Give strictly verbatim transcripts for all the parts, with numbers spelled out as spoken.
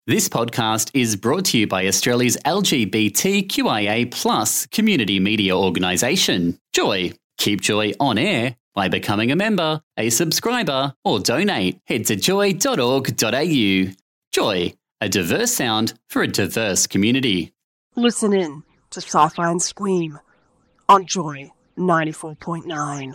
This podcast is brought to you by Australia's L G B T Q I A plus community media organisation, Joy. Keep Joy on air by becoming a member, a subscriber, or donate. Head to joy dot org dot a u. Joy, a diverse sound for a diverse community. Listen in to Sci-Fi and Scream on Joy ninety-four point nine.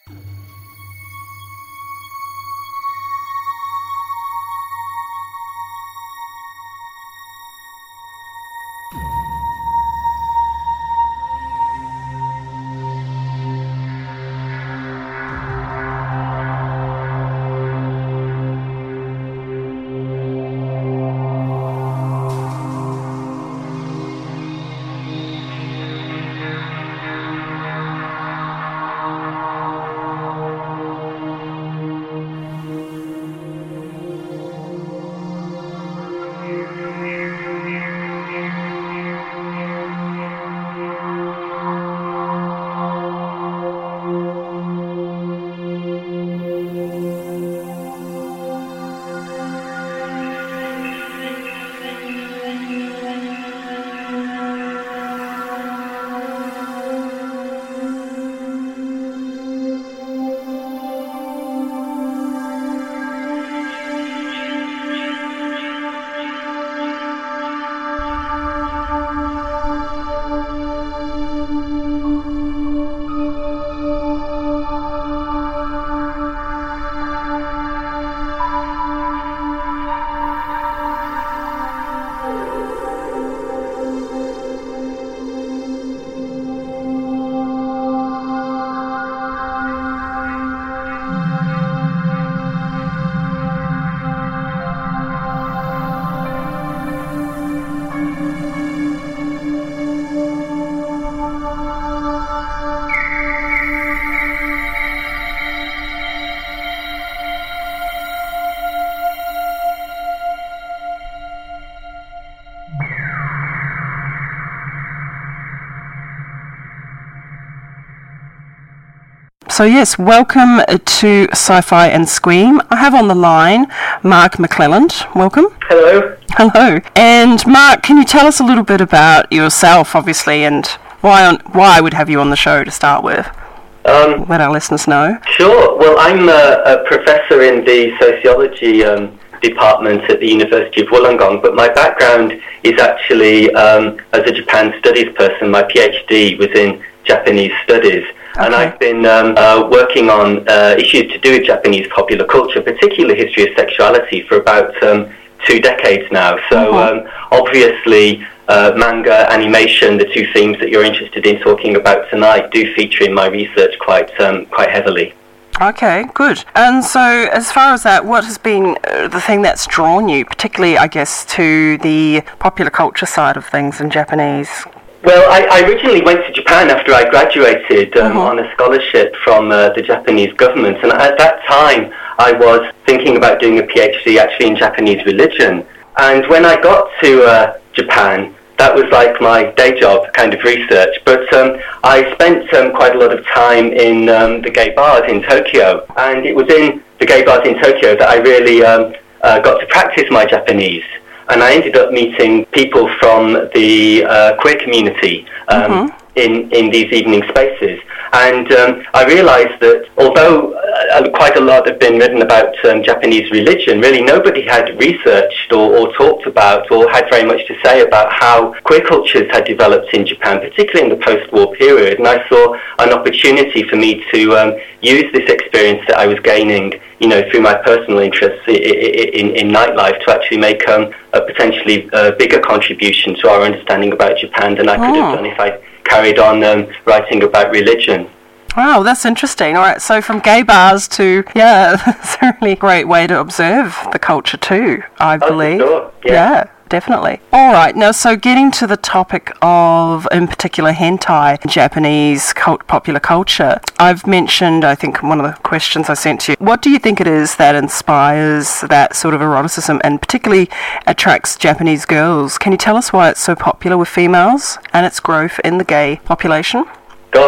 So yes, welcome to Sci-Fi and Scream. I have on the line Mark McClelland. Welcome. Hello. Hello. And Mark, can you tell us a little bit about yourself, obviously, and why on, why I would have you on the show to start with? Um, Let our listeners know. Sure. Well, I'm a, a professor in the sociology um, department at the University of Wollongong, but my background is actually um, as a Japan studies person. My PhD was in Japanese studies. Okay. And I've been um, uh, working on uh, issues to do with Japanese popular culture, particularly history of sexuality, for about um, two decades now. So mm-hmm. um, obviously, uh, manga, animation, the two themes that you're interested in talking about tonight, do feature in my research quite um, quite heavily. Okay, good. And so as far as that, what has been uh, the thing that's drawn you, particularly, I guess, to the popular culture side of things in Japanese? Well, I, I originally went to Japan after I graduated um, mm-hmm. on a scholarship from uh, the Japanese government, and at that time I was thinking about doing a PhD actually in Japanese religion. And when I got to uh, Japan, that was like my day job kind of research, but um, I spent um, quite a lot of time in um, the gay bars in Tokyo, and it was in the gay bars in Tokyo that I really um, uh, got to practice my Japanese. And I ended up meeting people from the uh, queer community um, mm-hmm. in, in these evening spaces. And um, I realized that although uh, quite a lot had been written about um, Japanese religion, really nobody had researched or, or talked about or had very much to say about how queer cultures had developed in Japan, particularly in the post-war period. And I saw an opportunity for me to um, use this experience that I was gaining, you know, through my personal interests in, in, in nightlife to actually make um, a potentially uh, bigger contribution to our understanding about Japan than I could oh. have done if I carried on um, writing about religion. Wow, that's interesting. All right, so from gay bars to, yeah, that's a really great way to observe the culture too, I believe. Oh, sure. Yeah. yeah. Definitely. All right. Now, so getting to the topic of, in particular, hentai, Japanese cult, popular culture, I've mentioned, I think, one of the questions I sent to you. What do you think it is that inspires that sort of eroticism and particularly attracts Japanese girls? Can you tell us why it's so popular with females and its growth in the gay population? Gosh,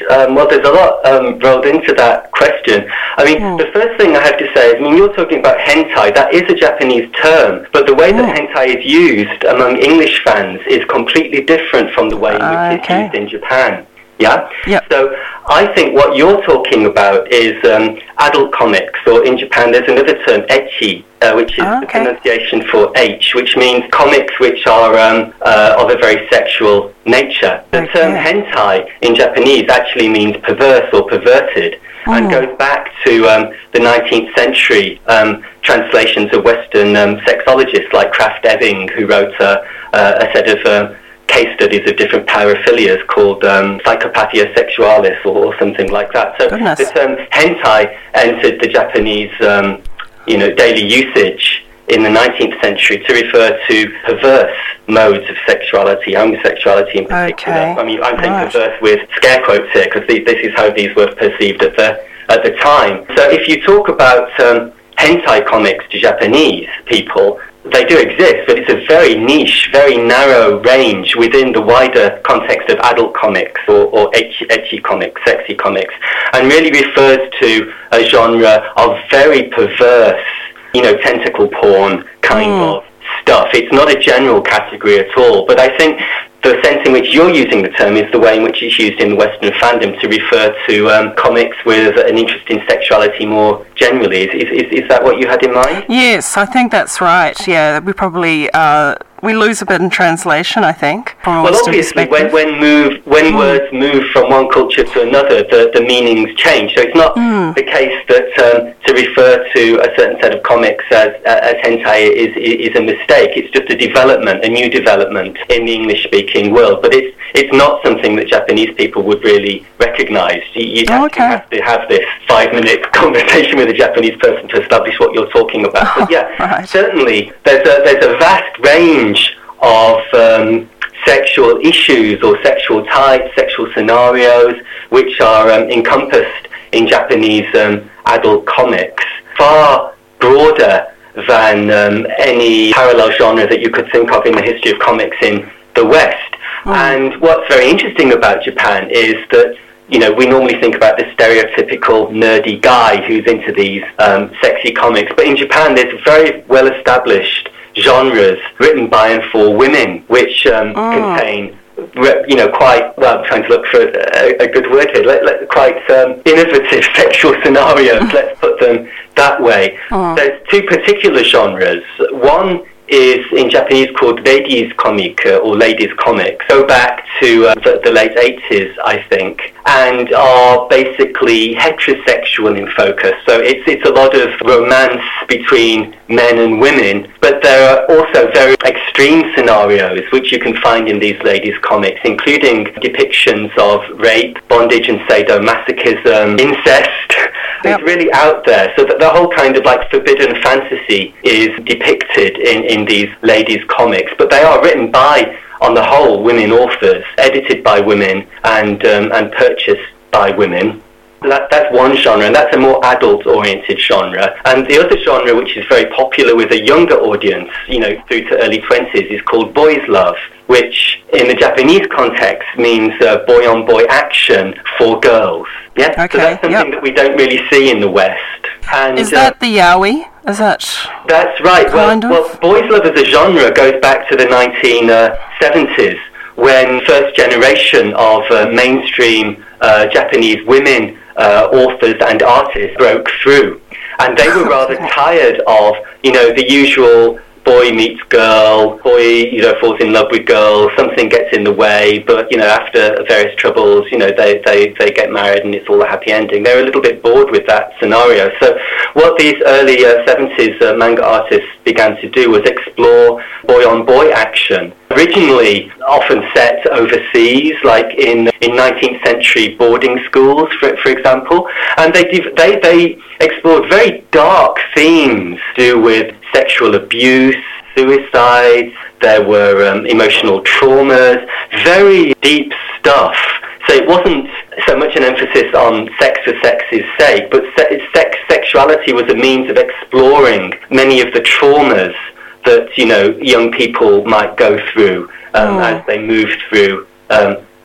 Um, well, there's a lot um, rolled into that question. I mean, mm. the first thing I have to say is, I mean, you're talking about hentai. That is a Japanese term, but the way mm. that hentai is used among English fans is completely different from the way in which uh, okay. it's used in Japan. Yeah? Yep. So I think what you're talking about is um, adult comics, or in Japan there's another term, ecchi, uh, which is oh, okay. the pronunciation for H, which means comics which are um, uh, of a very sexual nature. The okay. term hentai in Japanese actually means perverse or perverted, oh. and goes back to um, the nineteenth century um, translations of Western um, sexologists like Krafft Ebing, who wrote a, uh, a set of um, case studies of different paraphilias called um, psychopathia sexualis or, or something like that. So Goodness. the term hentai entered the Japanese um, you know, daily usage in the nineteenth century to refer to perverse modes of sexuality, homosexuality in particular. Okay. I mean, I'm saying right. perverse with scare quotes here because this is how these were perceived at the, at the time. So if you talk about um, hentai comics to Japanese people, they do exist, but it's a very niche, very narrow range within the wider context of adult comics or, or ecchi, ecchi comics, sexy comics, and really refers to a genre of very perverse, you know, tentacle porn kind mm. of stuff. It's not a general category at all, but I think the sense in which you're using the term is the way in which it's used in the Western fandom to refer to um, comics with an interest in sexuality more generally. Is, is, is that what you had in mind? Yes, I think that's right. Yeah, we probably uh, we lose a bit in translation, I think. From a well, Western obviously, when when move when mm. words move from one culture to another, the, the meanings change. So it's not mm. the case that um, to refer to a certain set of comics as as hentai is is a mistake. It's just a development, a new development in the English-speaking world. But it's it's not something that Japanese people would really recognise. You'd oh, actually okay. have to have this five-minute conversation with a Japanese person to establish what you're talking about. Oh, but yeah, right. certainly there's a there's a vast range of um, sexual issues or sexual types, sexual scenarios, which are um, encompassed in Japanese um, adult comics, far broader than um, any parallel genre that you could think of in the history of comics in the West. Mm. And what's very interesting about Japan is that, you know, we normally think about the stereotypical nerdy guy who's into these um, sexy comics, but in Japan there's very well-established genres written by and for women, which um, oh. contain, you know, quite, well, I'm trying to look for a, a good word here, let, let, quite um, innovative sexual scenarios, let's put them that way. Oh. There's two particular genres. One is in Japanese called ladies comic uh, or ladies comic, go back to uh, the, the late eighties, I think, and are basically heterosexual in focus. So it's it's a lot of romance between men and women, but there are also very extreme scenarios which you can find in these ladies comics, including depictions of rape, bondage and sadomasochism, incest. Yep. It's really out there, so that the whole kind of like forbidden fantasy is depicted in, in these ladies comics, but they are written by, on the whole, women authors, edited by women and um, and purchased by women. That, that's one genre, and that's a more adult-oriented genre. And the other genre, which is very popular with a younger audience, you know, through to early twenties, is called boys' love, which in the Japanese context means uh, boy-on-boy action for girls. Yeah, okay, so that's something yep. that we don't really see in the West. And, is that uh, the yaoi? Is that That's right. Well, well, boys' love as a genre goes back to the nineteen seventies, when first generation of uh, mainstream uh, Japanese women uh, authors and artists broke through. And they were rather tired of, you know, the usual boy meets girl, boy, you know, falls in love with girl, something gets in the way, but, you know, after various troubles, you know, they, they, they get married and it's all a happy ending. They're a little bit bored with that scenario. So what these early uh, seventies uh, manga artists began to do was explore boy-on-boy action, originally often set overseas, like in in nineteenth century boarding schools, for, for example, and they, they, they explored very dark themes to do with sexual abuse, suicide, there were um, emotional traumas, very deep stuff. So it wasn't so much an emphasis on sex for sex's sake, but se- sex sexuality was a means of exploring many of the traumas that, you know, young people might go through um, oh. as they move through um,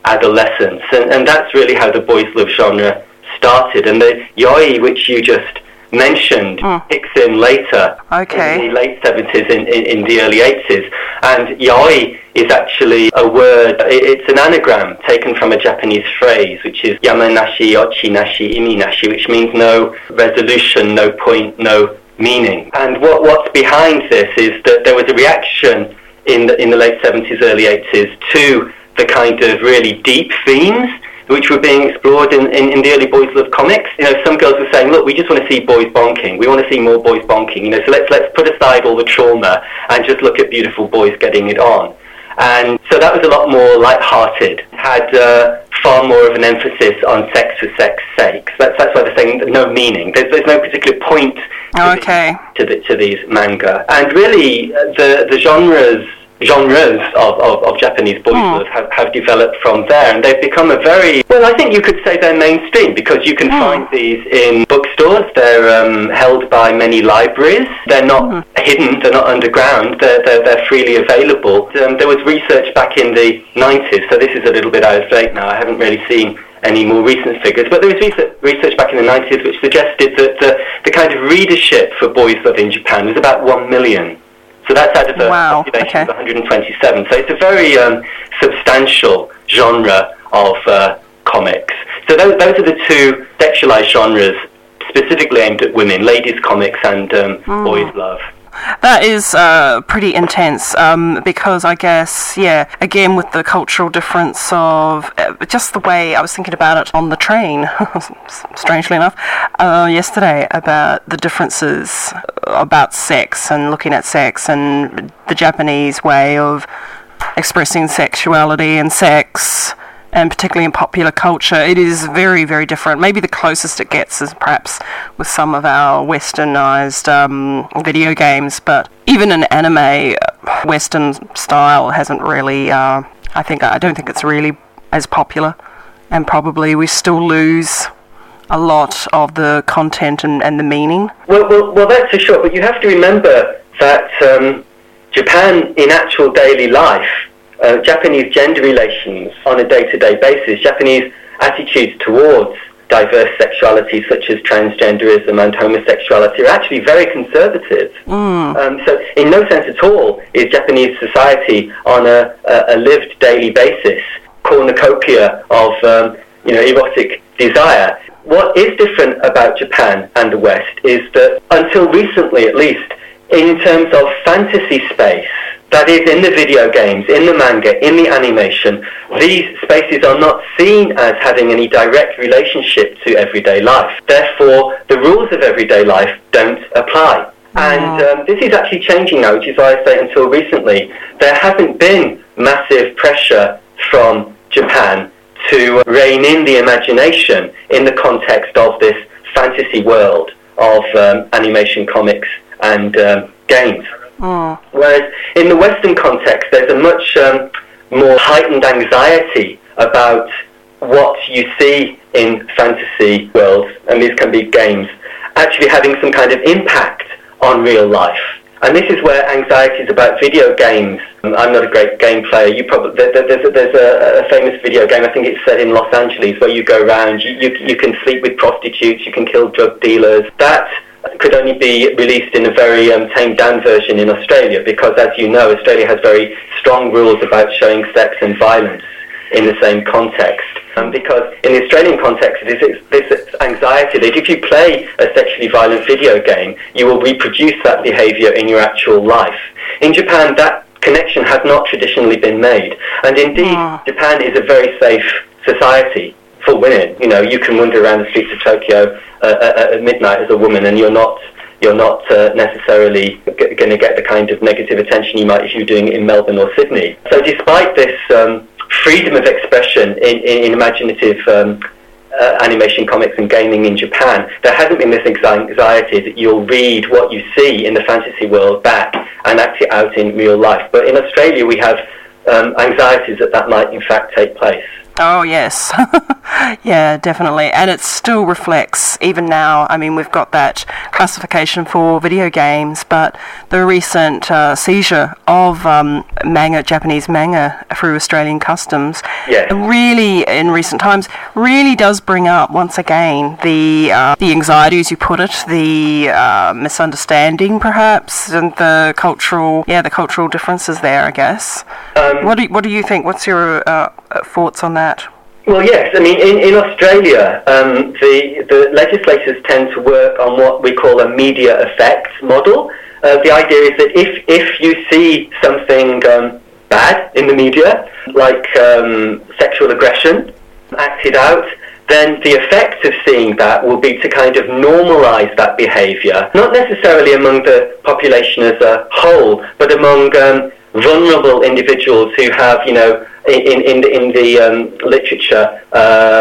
adolescence. And, and that's really how the boys' love genre started. And the yaoi, which you just mentioned, mm. kicks in later, okay. in the late seventies, in, in, in the early eighties. And yaoi is actually a word, it's an anagram taken from a Japanese phrase, which is yamanashi, ochinashi, iminashi, which means no resolution, no point, no meaning. And what, what's behind this is that there was a reaction in the, in the late seventies, early eighties to the kind of really deep themes which were being explored in, in, in the early boys' love comics. You know, some girls were saying, look, we just want to see boys bonking. We want to see more boys bonking. You know, so let's let's put aside all the trauma and just look at beautiful boys getting it on. And so that was a lot more light-hearted, had uh, far more of an emphasis on sex for sex's sake. So that's, that's why they're saying no meaning. There's, there's no particular point to, okay. the, to, the, to these manga. And really, the, the genres... genres of, of, of Japanese boys' mm. love have, have developed from there, and they've become a very, well, I think you could say they're mainstream, because you can mm. find these in bookstores. They're um, held by many libraries. They're not mm. hidden, they're not underground, they're, they're, they're freely available. Um, there was research back in the nineties, so this is a little bit out of date now. I haven't really seen any more recent figures, but there was research, research back in the nineties which suggested that the, the kind of readership for boys' love in Japan was about one million. So that's out of a wow. population okay. of one hundred twenty-seven. So it's a very um, substantial genre of uh, comics. So those, those are the two sexualized genres specifically aimed at women, ladies' comics and um, mm. boys' love. That is uh, pretty intense, um, because I guess, yeah, again with the cultural difference of uh, just the way I was thinking about it on the train, strangely enough, uh, yesterday, about the differences about sex and looking at sex and the Japanese way of expressing sexuality and sex, and particularly in popular culture. It is very, very different. Maybe the closest it gets is perhaps with some of our westernized um, video games, but even in anime, Western style hasn't really, uh, I think, I don't think it's really as popular, and probably we still lose a lot of the content and, and the meaning. Well, well, well, that's for sure, but you have to remember that um, Japan, in actual daily life, Uh, Japanese gender relations on a day-to-day basis, Japanese attitudes towards diverse sexuality such as transgenderism and homosexuality are actually very conservative. Mm. Um, so in no sense at all is Japanese society on a, a, a lived daily basis cornucopia of um, you know, erotic desire. What is different about Japan and the West is that until recently at least, in terms of fantasy space, that is, in the video games, in the manga, in the animation, these spaces are not seen as having any direct relationship to everyday life. Therefore, the rules of everyday life don't apply. Mm. And um, this is actually changing now, which is why I say until recently, there hasn't been massive pressure from Japan to rein in the imagination in the context of this fantasy world of um, animation, comics, and um, games. Mm. Whereas in the Western context, there's a much um, more heightened anxiety about what you see in fantasy worlds, and these can be games, actually having some kind of impact on real life. And this is where anxieties about video games, I'm not a great game player, you probably, there, there's, a, there's a, a famous video game, I think it's set in Los Angeles, where you go around, you, you, you can sleep with prostitutes, you can kill drug dealers. That could only be released in a very um, tamed down version in Australia, because as you know, Australia has very strong rules about showing sex and violence in the same context. Um, because in the Australian context, it is this anxiety that if you play a sexually violent video game, you will reproduce that behaviour in your actual life. In Japan, that connection has not traditionally been made. And indeed, yeah. Japan is a very safe society for women. You know, you can wander around the streets of Tokyo uh, at midnight as a woman, and you're not you're not uh, necessarily g- going to get the kind of negative attention you might if you're doing it in Melbourne or Sydney. So despite this um, freedom of expression in, in, in imaginative um, uh, animation, comics and gaming in Japan, there hasn't been this anxiety that you'll read what you see in the fantasy world back and act it out in real life. But in Australia we have um, anxieties that that might in fact take place. Oh, yes. Yeah, definitely. And it still reflects, even now, I mean, we've got that classification for video games, but the recent uh, seizure of um, manga, Japanese manga through Australian customs, yes. really, in recent times, really does bring up, once again, the uh, the anxiety, as you put it, the uh, misunderstanding, perhaps, and the cultural, yeah, the cultural differences there, I guess. Um, what do, what do you think? What's your uh, thoughts on that? Well, yes. I mean, in, in Australia, um, the, the legislators tend to work on what we call a media effects model. Uh, the idea is that if, if you see something um, bad in the media, like um, sexual aggression acted out, then the effect of seeing that will be to kind of normalise that behaviour, not necessarily among the population as a whole, but among um, vulnerable individuals who have, you know, in in the, in the um, literature, uh,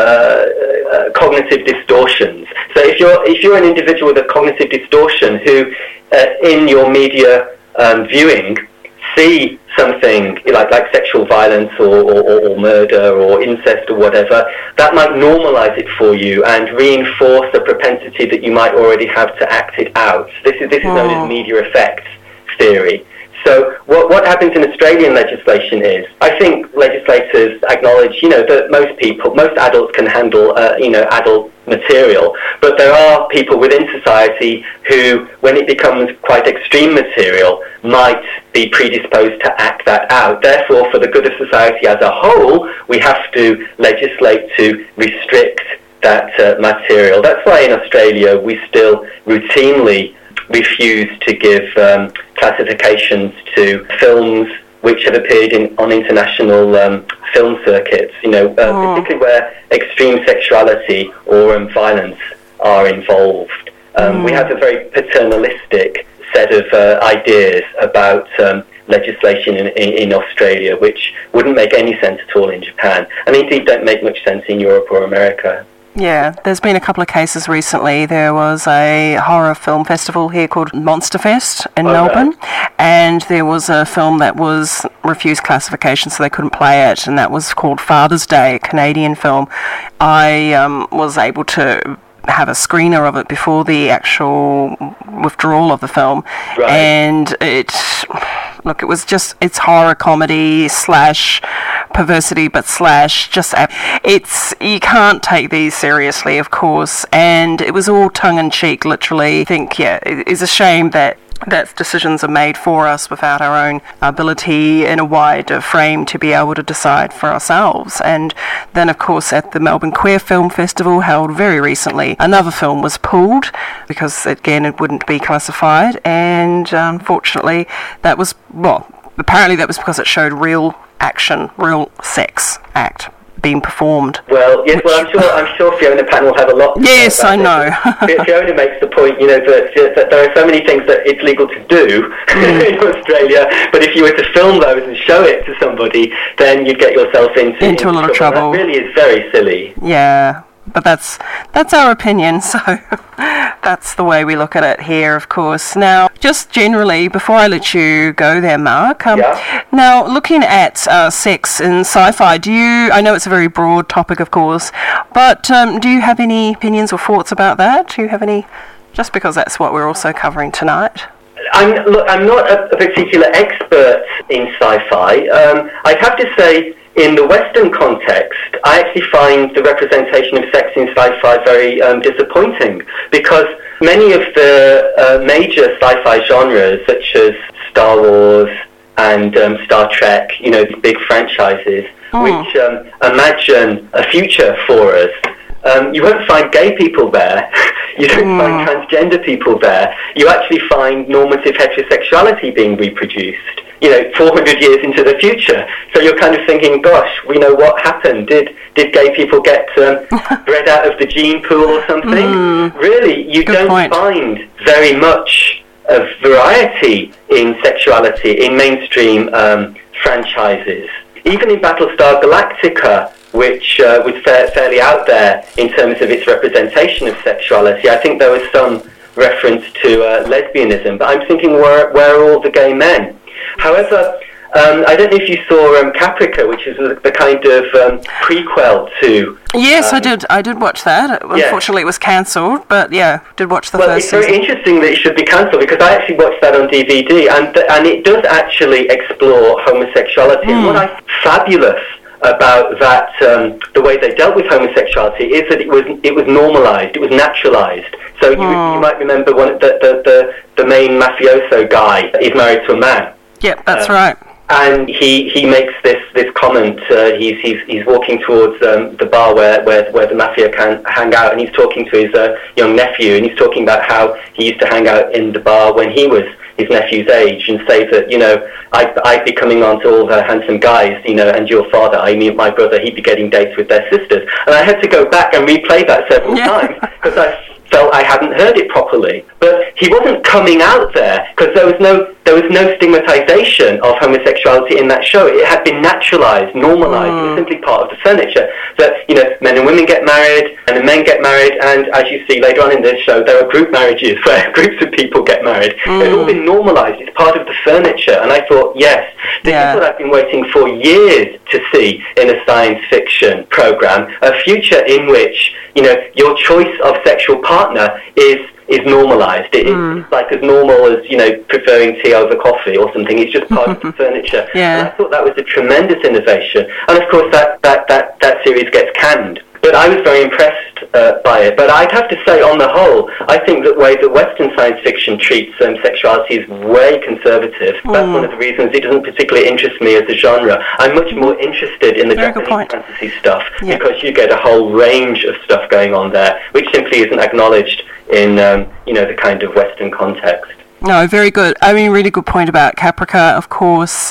uh, cognitive distortions. So if you're if you're an individual with a cognitive distortion who, uh, in your media um, viewing, see something like like sexual violence or, or, or murder or incest or whatever, that might normalise it for you and reinforce a propensity that you might already have to act it out. This is this is known as media effects theory. So what what happens in Australian legislation is, I think legislators acknowledge, you know, that most people, most adults can handle, uh, you know, adult material, but there are people within society who, when it becomes quite extreme material, might be predisposed to act that out. Therefore, for the good of society as a whole, we have to legislate to restrict that uh, material. That's why in Australia we still routinely refuse to give um, classifications to films which have appeared in, on international um, film circuits, you know, uh, oh. particularly where extreme sexuality or um, violence are involved. Um, mm. We have a very paternalistic set of uh, ideas about um, legislation in, in, in Australia, which wouldn't make any sense at all in Japan, and indeed don't make much sense in Europe or America. Yeah, there's been a couple of cases recently. There was a horror film festival here called Monster Fest in okay. Melbourne, and there was a film that was refused classification, so they couldn't play it, and that was called Father's Day, a Canadian film. I um, was able to have a screener of it before the actual withdrawal of the film, right. and it, look, it was just, it's horror comedy slash perversity, but slash just, it's, you can't take these seriously, of course, and it was all tongue-in-cheek, literally. I think, yeah, it is a shame that that decisions are made for us without our own ability in a wider frame to be able to decide for ourselves. And then, of course, at the Melbourne Queer Film Festival held very recently, another film was pulled because, again, it wouldn't be classified, and unfortunately that was, well, apparently that was because it showed real action, real sex act being performed. Well, yes, well, I'm sure I'm sure Fiona Pan will have a lot to yes, say about I know. Fiona makes the point, you know, that, that there are so many things that it's legal to do mm. in Australia, but if you were to film those and show it to somebody, then you'd get yourself into, into, into a lot of trouble. That really is very silly. Yeah. But that's that's our opinion, so that's the way we look at it here, of course. Now, just generally, before I let you go there, Mark, um, yeah. now, looking at uh, sex in sci-fi, do you, I know it's a very broad topic, of course, but um, do you have any opinions or thoughts about that? Do you have any, just because that's what we're also covering tonight? I'm, look, I'm not a, a particular expert in sci-fi. Um, I'd have to say, in the Western context, I actually find the representation of sex in sci-fi very um, disappointing, because many of the uh, major sci-fi genres, such as Star Wars and um, Star Trek, you know, these big franchises, oh. which um, imagine a future for us, Um, you won't find gay people there. You don't mm. find transgender people there. You actually find normative heterosexuality being reproduced, you know, four hundred years into the future. So you're kind of thinking, gosh, we know what happened. Did did gay people get um, bred out of the gene pool or something? Mm. Really, you Good don't point. find very much of variety in sexuality in mainstream um, franchises. Even in Battlestar Galactica, which uh, was fa- fairly out there in terms of its representation of sexuality, I think there was some reference to uh, lesbianism, but I'm thinking, where, where are all the gay men? However, Um, I don't know if you saw um, Caprica, which is the, the kind of um, prequel to... Yes, um, I did. I did watch that. Unfortunately, yeah. It was cancelled, but yeah, did watch the well, first season. Well, it's very interesting that it should be cancelled, because I actually watched that on D V D, and th- and it does actually explore homosexuality. Mm. And what I fabulous about that, um, the way they dealt with homosexuality, is that it was it was normalised, it was naturalised. So you, mm. you might remember one the, the the the main mafioso guy is married to a man. Yep, that's um, right. And he, he makes this, this comment. Uh, he's he's he's walking towards um, the bar where, where where the mafia can hang out, and he's talking to his uh, young nephew, and he's talking about how he used to hang out in the bar when he was his nephew's age, and say that, you know, I'd, I'd be coming on to all the handsome guys, you know, and your father, I mean my brother, he'd be getting dates with their sisters. And I had to go back and replay that several yeah. times, because I felt I hadn't heard it properly. But he wasn't coming out there, because there was no there was no stigmatization of homosexuality in that show. It had been naturalized, normalized. Mm. It was simply part of the furniture. That, you know, men and women get married, and the men get married, and as you see later on in this show, there are group marriages where groups of people get married. Mm. It's all been normalized. It's part of the furniture. And I thought, yes, this yeah. is what I've been waiting for years to see in a science fiction program, a future in which, you know, your choice of sexual partner is is normalised. It, mm. It's like as normal as, you know, preferring tea over coffee or something. It's just part of the furniture. Yeah. And I thought that was a tremendous innovation. And of course that, that, that, that series gets canned. But I was very impressed uh, by it. But I'd have to say, on the whole, I think the way that Western science fiction treats um, sexuality is way conservative. Mm. That's one of the reasons it doesn't particularly interest me as a genre. I'm much more interested in the Very Japanese fantasy stuff, yeah. because you get a whole range of stuff going on there, which simply isn't acknowledged in, um, you know, the kind of Western context. No, very good. I mean, really good point about Caprica, of course,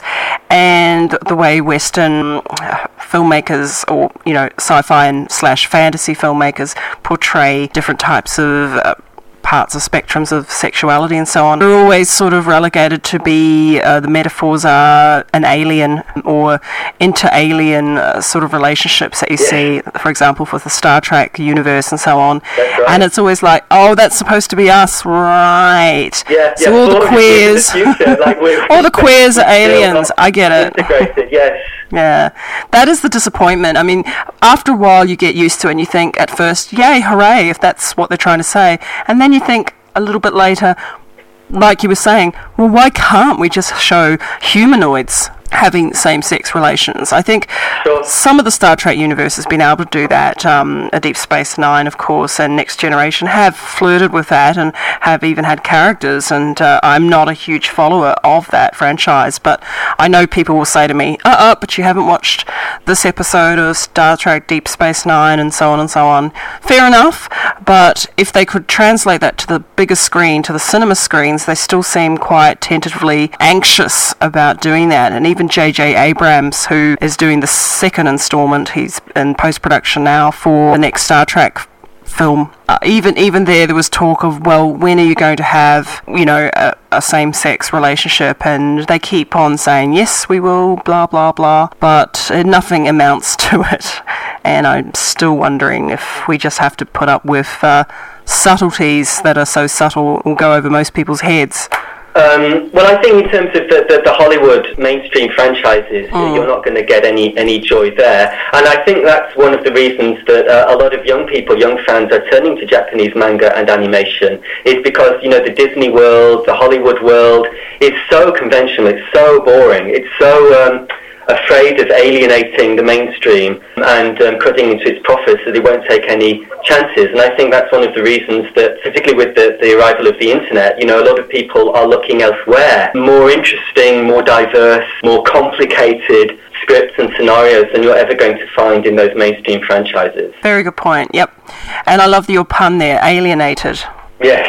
and the way Western uh, filmmakers, or, you know, sci-fi and slash fantasy filmmakers portray different types of uh, parts of spectrums of sexuality and so on. They're always sort of relegated to be, uh, the metaphors are an alien or inter-alien uh, sort of relationships that you yeah. see, for example, with the Star Trek universe and so on. That's right. And it's always like, oh, that's supposed to be us, right? Yeah, so yeah, all the queers, the future, like all the queers are aliens. I get it. Integrated, yes. Yeah, that is the disappointment. I mean, after a while you get used to it and you think at first, yay, hooray, if that's what they're trying to say. And then you think a little bit later, like you were saying, well, why can't we just show humanoids having same-sex relations? I think sure. some of the Star Trek universe has been able to do that. Um, a Deep Space Nine, of course, and Next Generation have flirted with that and have even had characters, and uh, I'm not a huge follower of that franchise, but I know people will say to me, uh-uh, but you haven't watched this episode of Star Trek Deep Space Nine, and so on and so on. Fair enough, but if they could translate that to the bigger screen, to the cinema screens, they still seem quite tentatively anxious about doing that. And even J J Abrams, who is doing the second installment, he's in post-production now for the next Star Trek film. Uh, even even there, there was talk of, well, when are you going to have, you know, a, a same-sex relationship? And they keep on saying, yes, we will, blah, blah, blah, but uh, nothing amounts to it. And I'm still wondering if we just have to put up with uh, subtleties that are so subtle will go over most people's heads. Um, well, I think in terms of the, the, the Hollywood mainstream franchises, mm. you're not going to get any, any joy there. And I think that's one of the reasons that uh, a lot of young people, young fans, are turning to Japanese manga and animation, is because, you know, the Disney world, the Hollywood world is so conventional, it's so boring, it's so um, afraid of alienating the mainstream and um, cutting into its profits, so they won't take any chances. And I think that's one of the reasons that, particularly with the, the arrival of the internet, you know, a lot of people are looking elsewhere. More interesting, more diverse, more complicated scripts and scenarios than you're ever going to find in those mainstream franchises. Very good point, yep. And I love your pun there, alienated. Yes.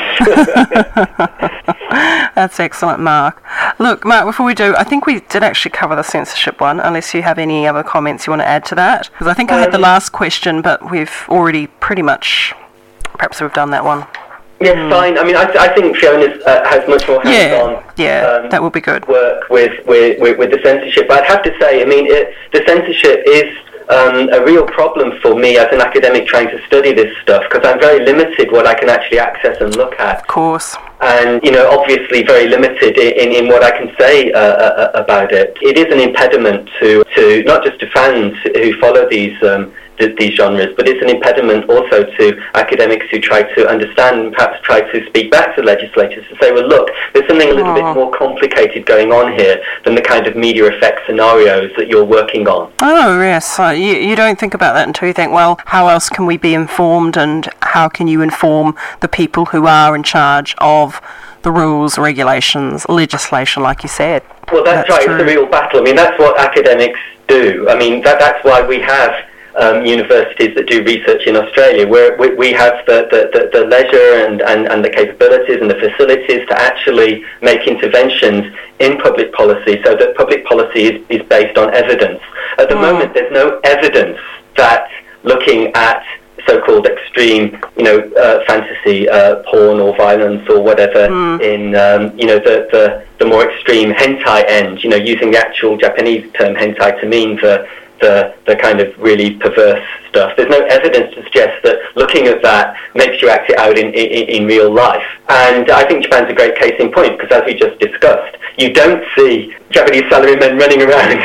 That's excellent, Mark. Look, Mark, before we do, I think we did actually cover the censorship one, unless you have any other comments you want to add to that. Because I think um, I had the last question, but we've already pretty much, perhaps we've done that one. Yes, mm. fine. I mean, I, th- I think Fiona's uh, has much more hands-on yeah, yeah, um, that would be good. work with, with, with, with the censorship. But I'd have to say, I mean, it, the censorship is um, a real problem for me as an academic trying to study this stuff, because I'm very limited what I can actually access and look at. Of course. And, you know, obviously very limited in, in what I can say uh, uh, about it. It is an impediment to, to not just to fans who follow these um, th- these genres, but it's an impediment also to academics who try to understand and perhaps try to speak back to legislators to say, well, look, there's something a little oh. bit more complicated going on here than the kind of media effect scenarios that you're working on. Oh, yes. So you, you don't think about that until you think, well, how else can we be informed, and how can you inform the people who are in charge of the rules, regulations, legislation, like you said? Well, that's, that's right. True. It's a real battle. I mean, that's what academics do. I mean, that that's why we have um, universities that do research in Australia, where we, we have the, the, the, the leisure and, and, and the capabilities and the facilities to actually make interventions in public policy, so that public policy is, is based on evidence. At the mm. moment, there's no evidence that looking at so-called extreme, you know, uh, fantasy, uh, porn or violence or whatever mm. in, um, you know, the, the, the more extreme hentai end, you know, using the actual Japanese term hentai to mean the, the, the kind of really perverse stuff. There's no evidence to suggest that looking at that makes you act it out in, in, in real life. And I think Japan's a great case in point, because as we just discussed, you don't see Japanese salarymen running around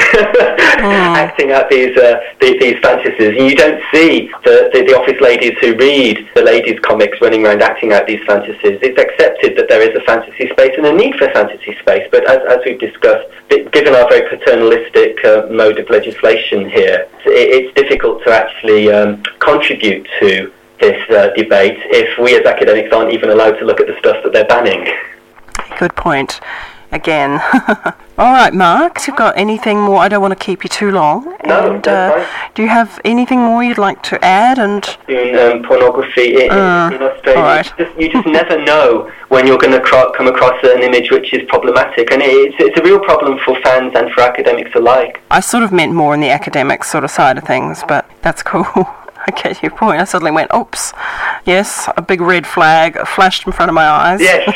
mm. acting out these, uh, these these fantasies. And you don't see the, the, the office ladies who read the ladies' comics running around acting out these fantasies. It's accepted that there is a fantasy space and a need for fantasy space. But as, as we've discussed, given our very paternalistic uh, mode of legislation here, it, it's difficult to actually um, contribute to this uh, debate if we as academics aren't even allowed to look at the stuff that they're banning. Good point. Again. All right, Mark, you've got anything more? I don't want to keep you too long. No, and, that's uh, fine. Do you have anything more you'd like to add? And in um, pornography in, uh, in Australia, right. you just, you just never know when you're going to cro- come across an image which is problematic, and it's, it's a real problem for fans and for academics alike. I sort of meant more in the academic sort of side of things, but that's cool. I get your point. I suddenly went, oops, yes, a big red flag flashed in front of my eyes. Yes.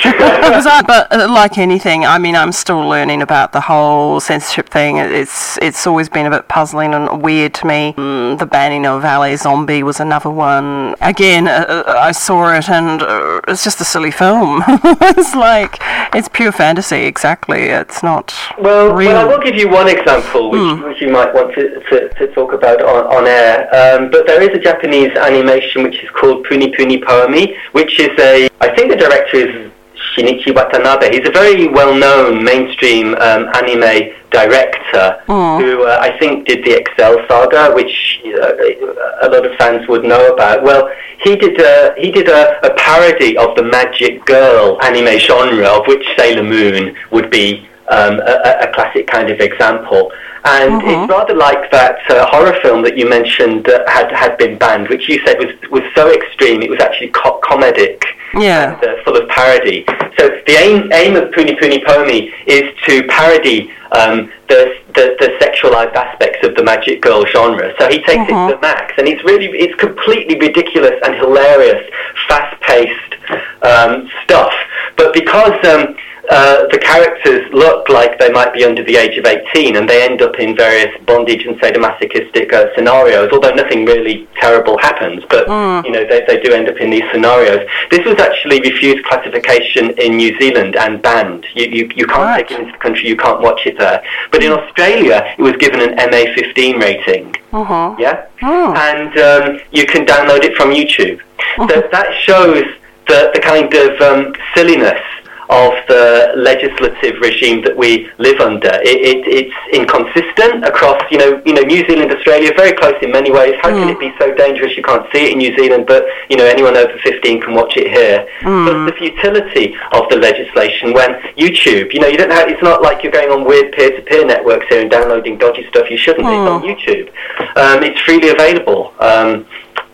But uh, like anything, I mean, I'm still learning about the whole censorship thing. It's it's always been a bit puzzling and weird to me. Mm, the banning of L A Zombie was another one. Again, uh, I saw it, and uh, it's just a silly film. It's like, it's pure fantasy, exactly. It's not well, real. Well, I will give you one example, which, mm. which you might want to, to, to talk about on, on air. Um, but there is a Japanese animation which is called Puni Puni Poemi, which is a, I think the director is Shinichi Watanabe. He's a very well-known mainstream um, anime director mm. who uh, I think did the Excel Saga, which uh, a lot of fans would know about. Well, he did a, he did a, a parody of the Magic Girl anime genre, of which Sailor Moon would be um, a, a classic kind of example. And mm-hmm. it's rather like that uh, horror film that you mentioned that had, had been banned, which you said was, was so extreme it was actually co- comedic yeah. and uh, full of parody. So the aim aim of Puni Puni Poemi is to parody um, the, the the sexualized aspects of the Magic Girl genre. So he takes mm-hmm. it to the max, and it's really it's completely ridiculous and hilarious, fast-paced um, stuff. But because um, Uh, the characters look like they might be under the age of eighteen, and they end up in various bondage and sadomasochistic uh, scenarios, although nothing really terrible happens, but mm. you know they, they do end up in these scenarios. This was actually refused classification in New Zealand and banned. You, you, you can't right. take it into the country, you can't watch it there. But in Australia, it was given an M A fifteen rating. Uh-huh. Yeah? Mm. And um, you can download it from YouTube. Uh-huh. So that shows the, the kind of um, silliness of the legislative regime that we live under. It, it, it's inconsistent across, you know, you know, New Zealand, Australia, very close in many ways. How mm. can it be so dangerous you can't see it in New Zealand, but, you know, anyone over fifteen can watch it here? Mm. But the futility of the legislation when YouTube, you know, you don't have, it's not like you're going on weird peer-to-peer networks here and downloading dodgy stuff you shouldn't. Mm. It's on YouTube. Um, it's freely available. Um,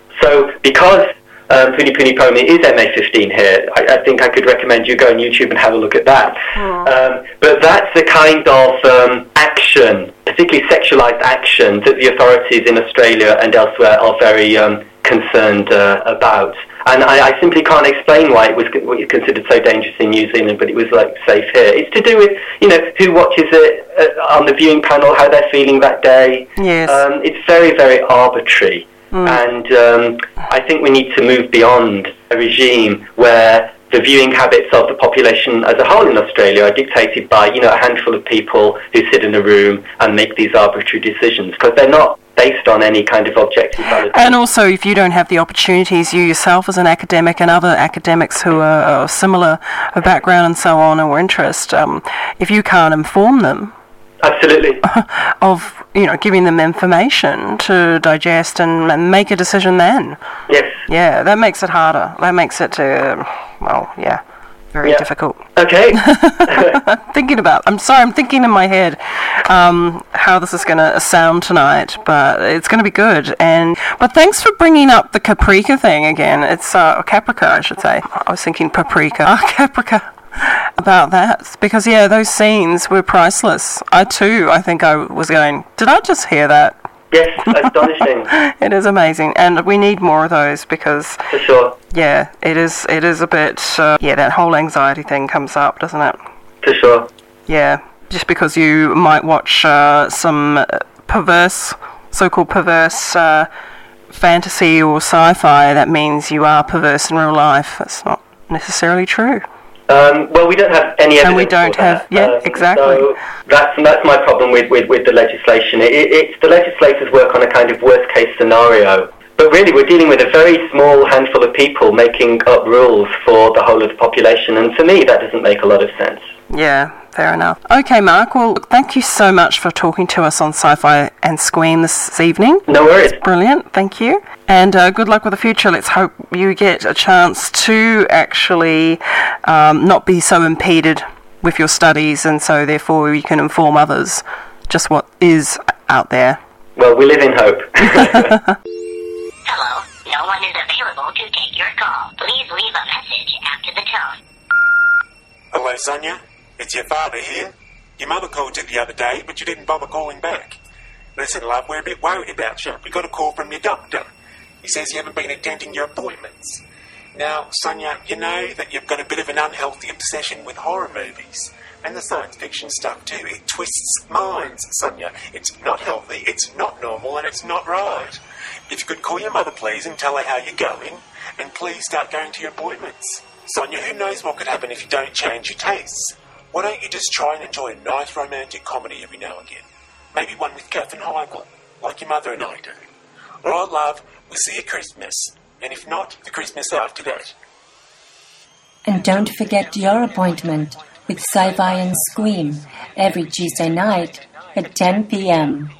so because Um, Puni Puni Poemi is M A fifteen here, I, I think I could recommend you go on YouTube and have a look at that. Mm. Um, but that's the kind of um, action, particularly sexualised action, that the authorities in Australia and elsewhere are very um, concerned uh, about. And I, I simply can't explain why it was considered so dangerous in New Zealand, but it was like safe here. It's to do with, you know, who watches it uh, on the viewing panel, how they're feeling that day. Yes. Um, it's very, very arbitrary. Mm. And um, I think we need to move beyond a regime where the viewing habits of the population as a whole in Australia are dictated by, you know, a handful of people who sit in a room and make these arbitrary decisions, because they're not based on any kind of objective validity. And also, if you don't have the opportunities, you yourself as an academic and other academics who are of similar background and so on or interest, um, if you can't inform them, absolutely, of, you know, giving them information to digest and, and make a decision then. Yes. Yeah, that makes it harder. That makes it, uh, well, yeah, very yeah. difficult. Okay. I'm thinking about, I'm sorry, I'm thinking in my head um, how this is going to sound tonight, but it's going to be good. And But thanks for bringing up the Caprica thing again. It's, uh, Caprica, I should say. I was thinking paprika. Ah, Caprica. About that, because yeah, those scenes were priceless. I too, I think I was going, did I just hear that? Yes, astonishing. It is amazing, and we need more of those because, for sure, yeah, it is. It is a bit, uh, yeah, that whole anxiety thing comes up, doesn't it? For sure. Yeah, just because you might watch uh, some perverse, so-called perverse uh, fantasy or sci-fi, that means you are perverse in real life. That's not necessarily true. Um, well, we don't have any evidence. And we don't have, that. yeah, um, exactly. So that's that's my problem with, with, with the legislation. It, it, it's the legislators work on a kind of worst case scenario, but really we're dealing with a very small handful of people making up rules for the whole of the population, and for me that doesn't make a lot of sense. Yeah, fair enough. Okay, Mark, well, thank you so much for talking to us on Sci-Fi and Squeam this evening. No worries. Brilliant, thank you. And uh, good luck with the future. Let's hope you get a chance to actually um, not be so impeded with your studies, and so therefore you can inform others just what is out there. Well, we live in hope. Hello, no one is available to take your call. Please leave a message after the tone. Hello, Sonia. It's your father here. Your mother called you the other day, but you didn't bother calling back. Listen, love, we're a bit worried about you. We got a call from your doctor. He says you haven't been attending your appointments. Now, Sonia, you know that you've got a bit of an unhealthy obsession with horror movies. And the science fiction stuff too. It twists minds, Sonia. It's not healthy, it's not normal, and it's not right. If you could call your mother, please, and tell her how you're going, and please start going to your appointments. Sonia, who knows what could happen if you don't change your tastes? Why don't you just try and enjoy a nice romantic comedy every now and again? Maybe one with Katherine Heigl, like your mother and I do. All right, love, we'll see you Christmas. And if not, the Christmas after that. And don't forget your appointment with Sci-Fi and Squeam every Tuesday night at ten p.m.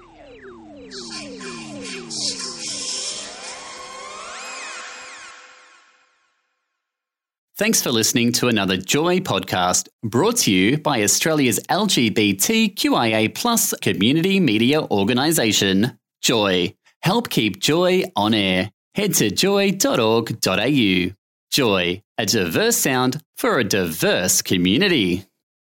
Thanks for listening to another Joy podcast brought to you by Australia's L G B T Q I A plus community media organisation, Joy. Help keep Joy on air. Head to joy dot org dot a u. Joy, a diverse sound for a diverse community.